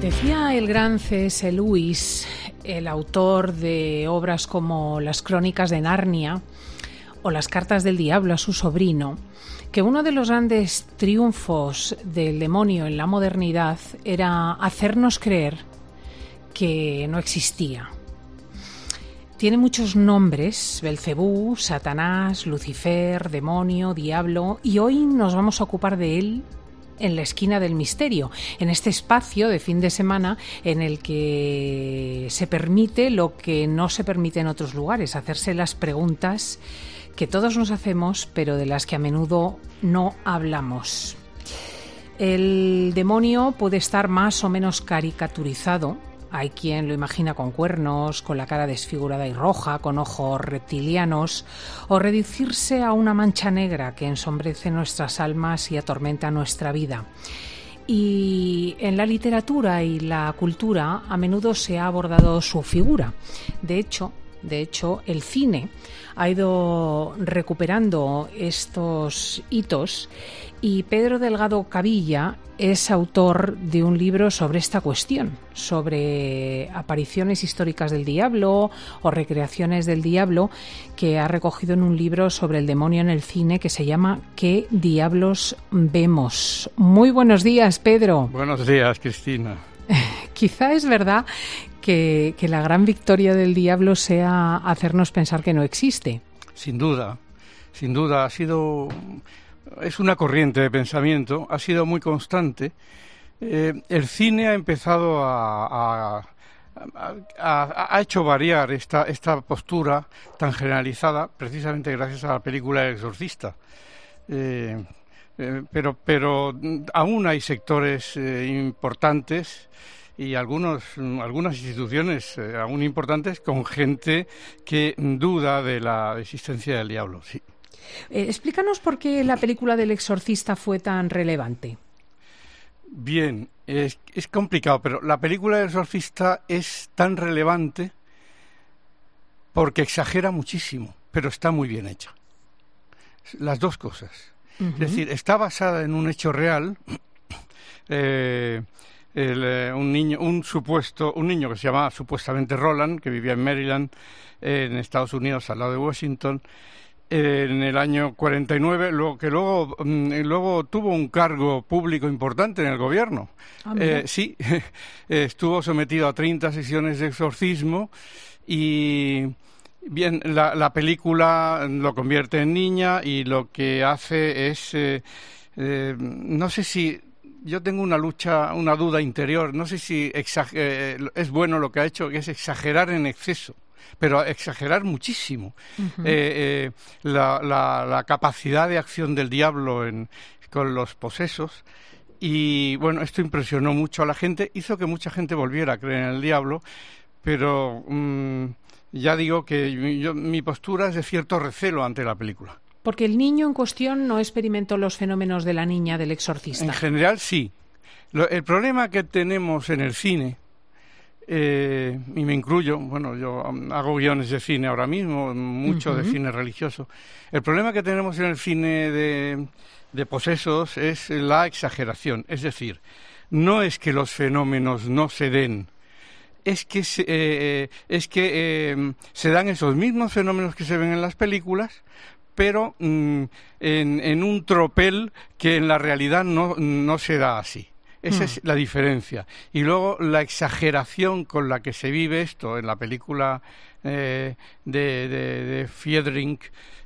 Decía el gran C.S. Lewis, el autor de obras como Las Crónicas de Narnia o Las Cartas del Diablo a su sobrino, que uno de los grandes triunfos del demonio en la modernidad era hacernos creer que no existía. Tiene muchos nombres: Belcebú, Satanás, Lucifer, demonio, diablo, y hoy nos vamos a ocupar de él en la esquina del misterio, en este espacio de fin de semana en el que se permite lo que no se permite en otros lugares, hacerse las preguntas que todos nos hacemos, pero de las que a menudo no hablamos. El demonio puede estar más o menos caricaturizado. Hay quien lo imagina con cuernos, con la cara desfigurada y roja, con ojos reptilianos, o reducirse a una mancha negra que ensombrece nuestras almas y atormenta nuestra vida. Y en la literatura y la cultura a menudo se ha abordado su figura. De hecho, el cine ha ido recuperando estos hitos y Pedro Delgado Cavilla es autor de un libro sobre esta cuestión, sobre apariciones históricas del diablo o recreaciones del diablo, que ha recogido en un libro sobre el demonio en el cine que se llama ¿Qué diablos vemos? Muy buenos días, Pedro. Buenos días, Cristina. Quizá es verdad que la gran victoria del diablo sea hacernos pensar que no existe. Sin duda, es una corriente de pensamiento, ha sido muy constante. El cine ha empezado ha hecho variar esta postura tan generalizada, precisamente gracias a la película El Exorcista. Pero aún hay sectores importantes y algunas instituciones aún importantes con gente que duda de la existencia del diablo, sí. Explícanos por qué la película del Exorcista fue tan relevante. Bien, es complicado, pero la película del Exorcista es tan relevante porque exagera muchísimo, pero está muy bien hecha. Las dos cosas. Uh-huh. Es decir, está basada en un hecho real. Un niño que se llamaba supuestamente Roland, que vivía en Maryland, en Estados Unidos, al lado de Washington, en el año 49, luego tuvo un cargo público importante en el gobierno. Sí, estuvo sometido a 30 sesiones de exorcismo y bien, la película lo convierte en niña y lo que hace es, no sé si, yo tengo una duda interior, no sé si es bueno lo que ha hecho, que es exagerar en exceso, pero exagerar muchísimo. Uh-huh. La capacidad de acción del diablo con los posesos. Y bueno, esto impresionó mucho a la gente, hizo que mucha gente volviera a creer en el diablo, pero ya digo que mi postura es de cierto recelo ante la película. Porque el niño en cuestión no experimentó los fenómenos de la niña del Exorcista. En general sí. El problema que tenemos en el cine, y me incluyo, bueno, yo hago guiones de cine ahora mismo, mucho de cine religioso. El problema que tenemos en el cine de posesos es la exageración. Es decir, no es que los fenómenos no se den, es que se dan esos mismos fenómenos que se ven en las películas, pero en un tropel que en la realidad no se da así. Esa es la diferencia. Y luego la exageración con la que se vive esto en la película de Friedrich,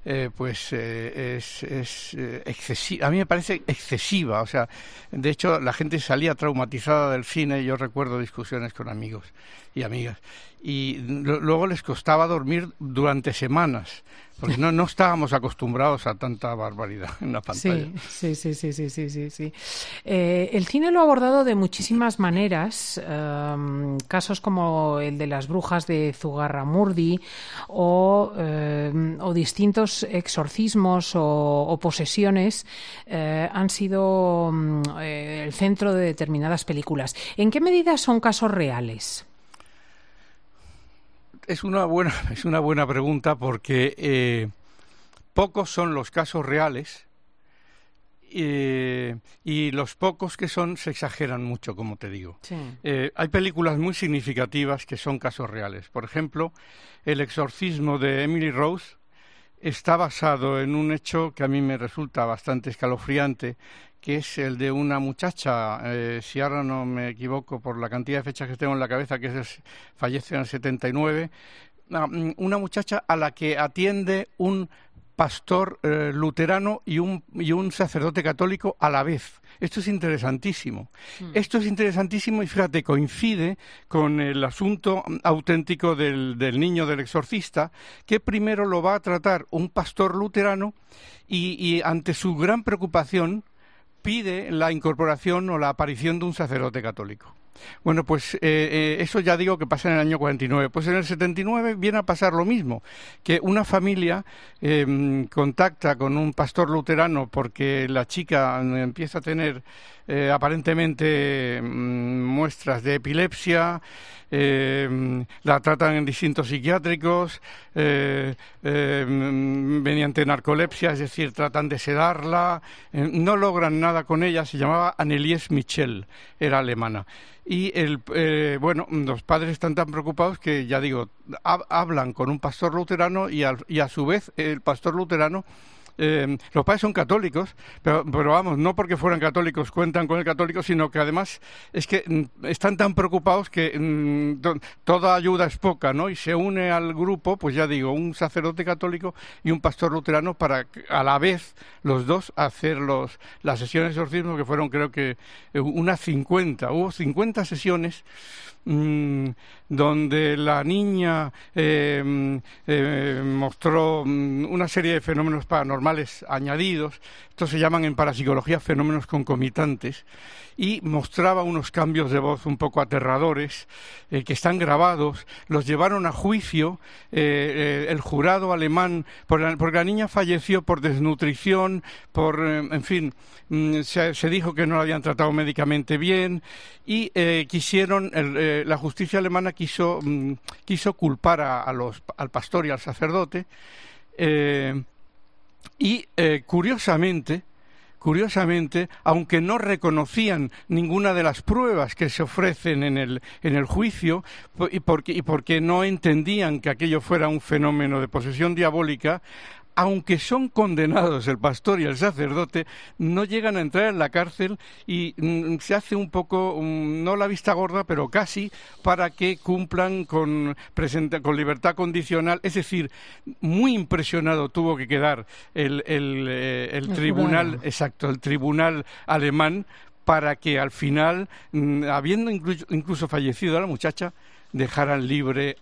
es excesiva. A mí me parece excesiva. O sea, de hecho, la gente salía traumatizada del cine. Yo recuerdo discusiones con amigos y amigas. Y luego les costaba dormir durante semanas, porque no estábamos acostumbrados a tanta barbaridad en la pantalla. Sí. El cine lo ha abordado de muchísimas maneras, casos como el de las brujas de Zugarramurdi o distintos exorcismos o posesiones han sido el centro de determinadas películas. ¿En qué medida son casos reales? Es una buena pregunta porque pocos son los casos reales y los pocos que son se exageran mucho, como te digo. Sí. Hay películas muy significativas que son casos reales. Por ejemplo, El exorcismo de Emily Rose está basado en un hecho que a mí me resulta bastante escalofriante, que es el de una muchacha, si ahora no me equivoco por la cantidad de fechas que tengo en la cabeza, fallece en el 79, una muchacha a la que atiende un pastor luterano y un sacerdote católico a la vez. Esto es interesantísimo. Esto es interesantísimo y fíjate, coincide con el asunto auténtico del niño del exorcista, que primero lo va a tratar un pastor luterano y ante su gran preocupación pide la incorporación o la aparición de un sacerdote católico. Bueno, pues eso ya digo que pasa en el año 49. Pues en el 79 viene a pasar lo mismo, que una familia contacta con un pastor luterano porque la chica empieza a tener aparentemente muestras de epilepsia, la tratan en distintos psiquiátricos mediante narcolepsia, es decir, tratan de sedarla, no logran nada con ella. Se llamaba Annelies Michel, era alemana. Y los padres están tan preocupados que, ya digo, hablan con un pastor luterano y a su vez el pastor luterano, los padres son católicos, pero vamos, no porque fueran católicos cuentan con el católico, sino que además es que están tan preocupados que toda ayuda es poca, ¿no? Y se une al grupo, pues ya digo, un sacerdote católico y un pastor luterano para a la vez los dos hacer las sesiones de exorcismo, que fueron creo que unas 50, hubo 50 sesiones donde la niña mostró una serie de fenómenos paranormales añadidos. Estos se llaman en parapsicología fenómenos concomitantes, y mostraba unos cambios de voz un poco aterradores que están grabados. Los llevaron a juicio el jurado alemán, porque la niña falleció por desnutrición, en fin, se dijo que no la habían tratado médicamente bien, y la justicia alemana quiso culpar al pastor y al sacerdote, Curiosamente, aunque no reconocían ninguna de las pruebas que se ofrecen en el juicio, y porque no entendían que aquello fuera un fenómeno de posesión diabólica, aunque son condenados el pastor y el sacerdote, no llegan a entrar en la cárcel y se hace un poco, no la vista gorda, pero casi, para que cumplan con libertad condicional. Es decir, muy impresionado tuvo que quedar el tribunal, exacto, el tribunal alemán, para que al final, habiendo incluso fallecido la muchacha, dejaran libre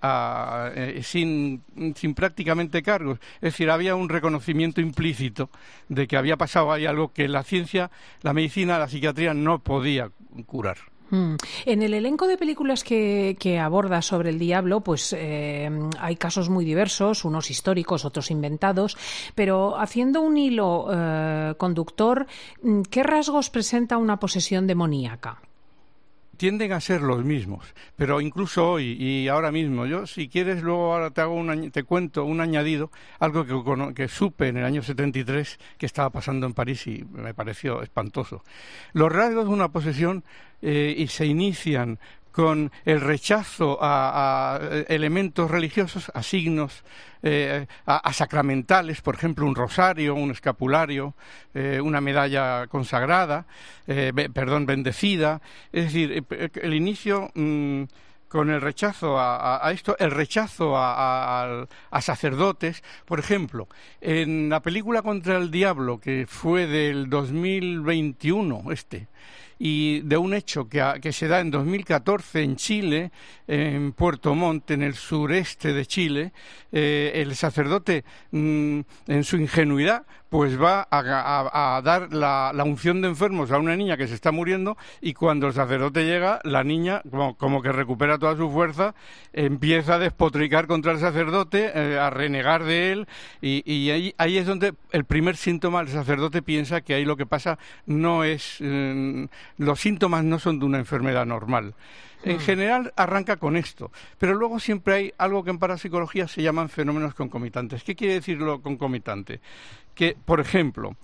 sin prácticamente cargos. Es decir, había un reconocimiento implícito de que había pasado ahí algo que la ciencia, la medicina, la psiquiatría no podía curar. En el elenco de películas que aborda sobre el diablo, pues hay casos muy diversos, unos históricos, otros inventados, pero haciendo un hilo conductor, ¿qué rasgos presenta una posesión demoníaca? Tienden a ser los mismos, pero incluso hoy y ahora mismo, yo si quieres luego ahora te cuento un añadido, algo que supe en el año 73 que estaba pasando en París y me pareció espantoso. Los rasgos de una posesión y se inician con el rechazo a elementos religiosos, a signos, a sacramentales, por ejemplo, un rosario, un escapulario, una medalla consagrada, bendecida. Es decir, el inicio con el rechazo a esto, el rechazo a sacerdotes. Por ejemplo, en la película Contra el Diablo, que fue del 2021, y de un hecho que se da en 2014 en Chile, en Puerto Montt, en el sureste de Chile, el sacerdote, en su ingenuidad, pues va a dar la unción de enfermos a una niña que se está muriendo, y cuando el sacerdote llega, la niña, como que recupera toda su fuerza, empieza a despotricar contra el sacerdote, a renegar de él, y ahí es donde el primer síntoma, el sacerdote piensa que ahí lo que pasa no es... los síntomas no son de una enfermedad normal. En general arranca con esto, pero luego siempre hay algo que en parapsicología se llaman fenómenos concomitantes. ¿Qué quiere decir lo concomitante? Que, por ejemplo,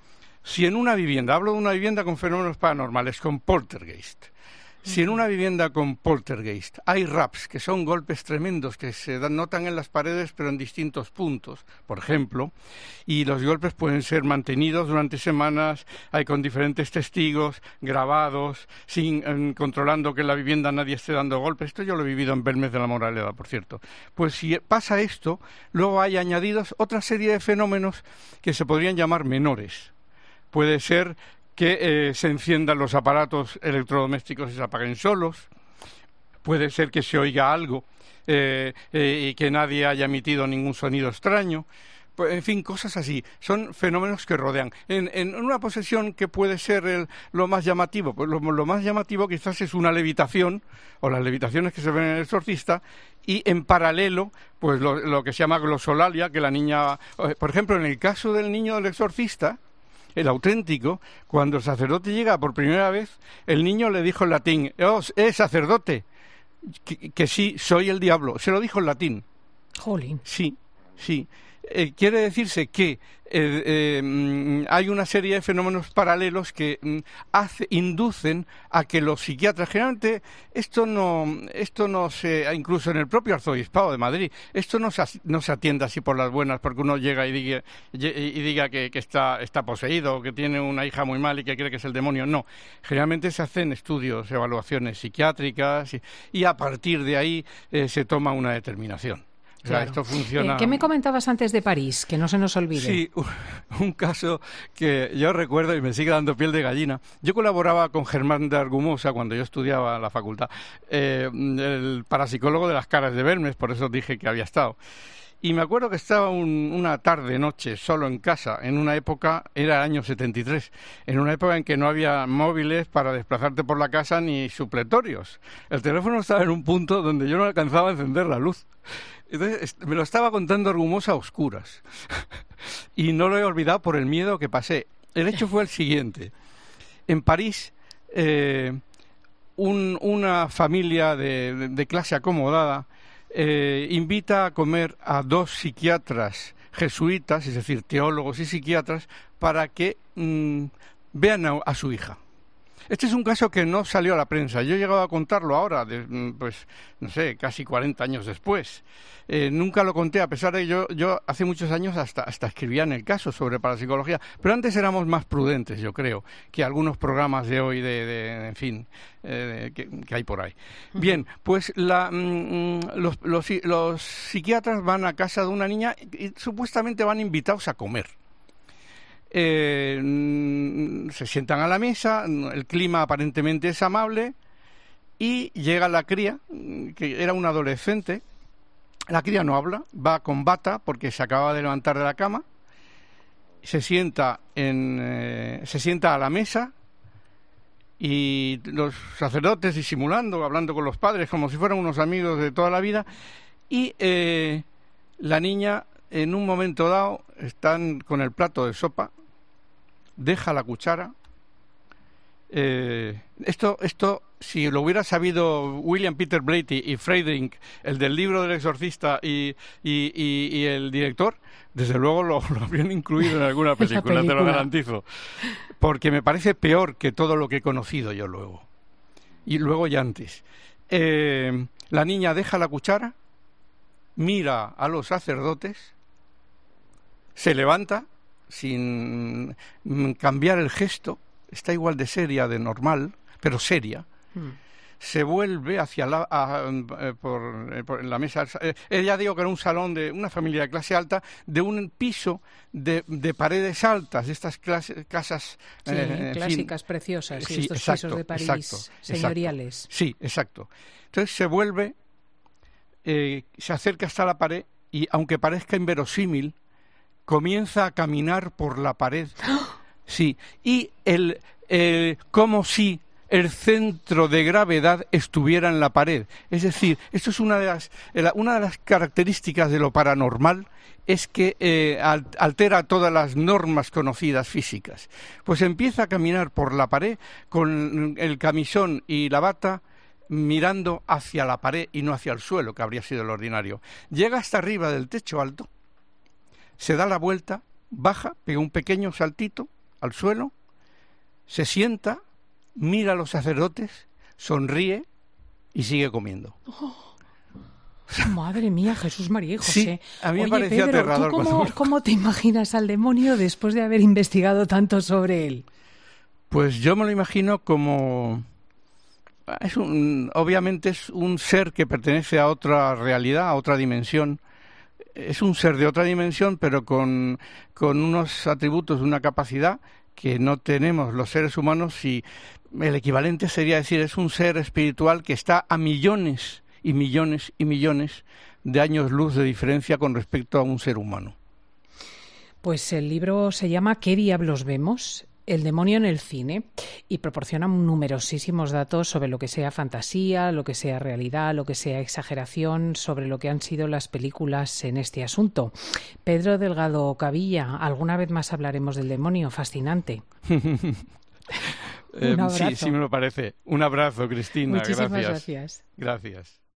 Si en una vivienda, hablo de una vivienda con fenómenos paranormales, con poltergeist, si en una vivienda con poltergeist hay raps, que son golpes tremendos que se notan en las paredes pero en distintos puntos, por ejemplo, y los golpes pueden ser mantenidos durante semanas, hay con diferentes testigos, grabados, controlando que en la vivienda nadie esté dando golpes. Esto yo lo he vivido en Belmez de la Moraleda, por cierto. Pues si pasa esto, luego hay añadidos otra serie de fenómenos que se podrían llamar menores. Puede ser que se enciendan los aparatos electrodomésticos y se apaguen solos. Puede ser que se oiga algo y que nadie haya emitido ningún sonido extraño. Pues, en fin, cosas así. Son fenómenos que rodean. En una posesión, ¿qué puede ser lo más llamativo? Pues lo más llamativo quizás es una levitación, o las levitaciones que se ven en El Exorcista, y en paralelo, pues lo que se llama glosolalia, que la niña... Por ejemplo, en el caso del niño del Exorcista, el auténtico, cuando el sacerdote llega por primera vez, el niño le dijo en latín: sacerdote, que sí, soy el diablo. Se lo dijo en latín. Jolín. Sí, sí. Quiere decirse que hay una serie de fenómenos paralelos que inducen a que los psiquiatras, generalmente esto no se, incluso en el propio Arzobispado de Madrid, esto no se atiende así por las buenas porque uno llega y diga que está poseído, o que tiene una hija muy mal y que cree que es el demonio. No, generalmente se hacen estudios, evaluaciones psiquiátricas y a partir de ahí se toma una determinación. O sea, claro. Esto funciona... ¿Qué me comentabas antes de París? Que no se nos olvide. Sí, un caso que yo recuerdo y me sigue dando piel de gallina. Yo colaboraba con Germán de Argumosa cuando yo estudiaba en la facultad, el parapsicólogo de las Caras de Belmez, por eso dije que había estado. Y me acuerdo que estaba una tarde-noche solo en casa, en una época, era el año 73, en una época en que no había móviles para desplazarte por la casa ni supletorios. El teléfono estaba en un punto donde yo no alcanzaba a encender la luz. Entonces me lo estaba contando Argumosa a oscuras y no lo he olvidado por el miedo que pasé. El hecho fue el siguiente. En París, una familia de clase acomodada invita a comer a 2 psiquiatras jesuitas, es decir, teólogos y psiquiatras, para que vean a su hija. Este es un caso que no salió a la prensa. Yo he llegado a contarlo ahora, pues, no sé, casi 40 años después. Nunca lo conté, a pesar de que yo hace muchos años hasta escribía en el caso sobre parapsicología. Pero antes éramos más prudentes, yo creo, que algunos programas de hoy, en fin, que hay por ahí. Bien, pues los psiquiatras van a casa de una niña y supuestamente van invitados a comer. Se sientan a la mesa, el clima aparentemente es amable y llega la cría, que era una adolescente. La cría no habla, va con bata porque se acaba de levantar de la cama, se sienta a la mesa y los sacerdotes disimulando, hablando con los padres como si fueran unos amigos de toda la vida, y la niña en un momento dado están con el plato de sopa, deja la cuchara. Esto si lo hubiera sabido William Peter Blatty y Friedrich, el del libro del Exorcista y el director, desde luego lo habrían incluido en alguna película, te lo garantizo, porque me parece peor que todo lo que he conocido yo luego y antes. La niña deja la cuchara, mira a los sacerdotes, se levanta sin cambiar el gesto, está igual de seria, de normal, pero seria. Se vuelve hacia por la mesa. Ya digo que era un salón de una familia de clase alta, de un piso de paredes altas, de estas casas clásicas, preciosas, sí, estos exacto, pisos de París señoriales. Sí, exacto. Entonces se vuelve, se acerca hasta la pared y, aunque parezca inverosímil, comienza a caminar por la pared. Sí, y como si el centro de gravedad estuviera en la pared. Es decir, esto es una de las características de lo paranormal, es que altera todas las normas conocidas físicas. Pues empieza a caminar por la pared con el camisón y la bata mirando hacia la pared y no hacia el suelo, que habría sido lo ordinario. Llega hasta arriba del techo alto, se da la vuelta, baja, pega un pequeño saltito al suelo, se sienta, mira a los sacerdotes, sonríe y sigue comiendo. Madre mía, Jesús, María y José. Sí, a mí me Oye, parecía Pedro, aterrador. ¿tú cómo te imaginas al demonio después de haber investigado tanto sobre él? Pues yo me lo imagino como... obviamente es un ser que pertenece a otra realidad, a otra dimensión. Es un ser de otra dimensión, pero con unos atributos, una capacidad que no tenemos los seres humanos, y el equivalente sería decir, es un ser espiritual que está a millones y millones y millones de años luz de diferencia con respecto a un ser humano. Pues el libro se llama ¿Qué diablos vemos? El demonio en el cine, y proporciona numerosísimos datos sobre lo que sea fantasía, lo que sea realidad, lo que sea exageración, sobre lo que han sido las películas en este asunto. Pedro Delgado Cavilla, alguna vez más hablaremos del demonio, fascinante. Un abrazo. Sí, me lo parece. Un abrazo, Cristina. Muchísimas gracias. Gracias.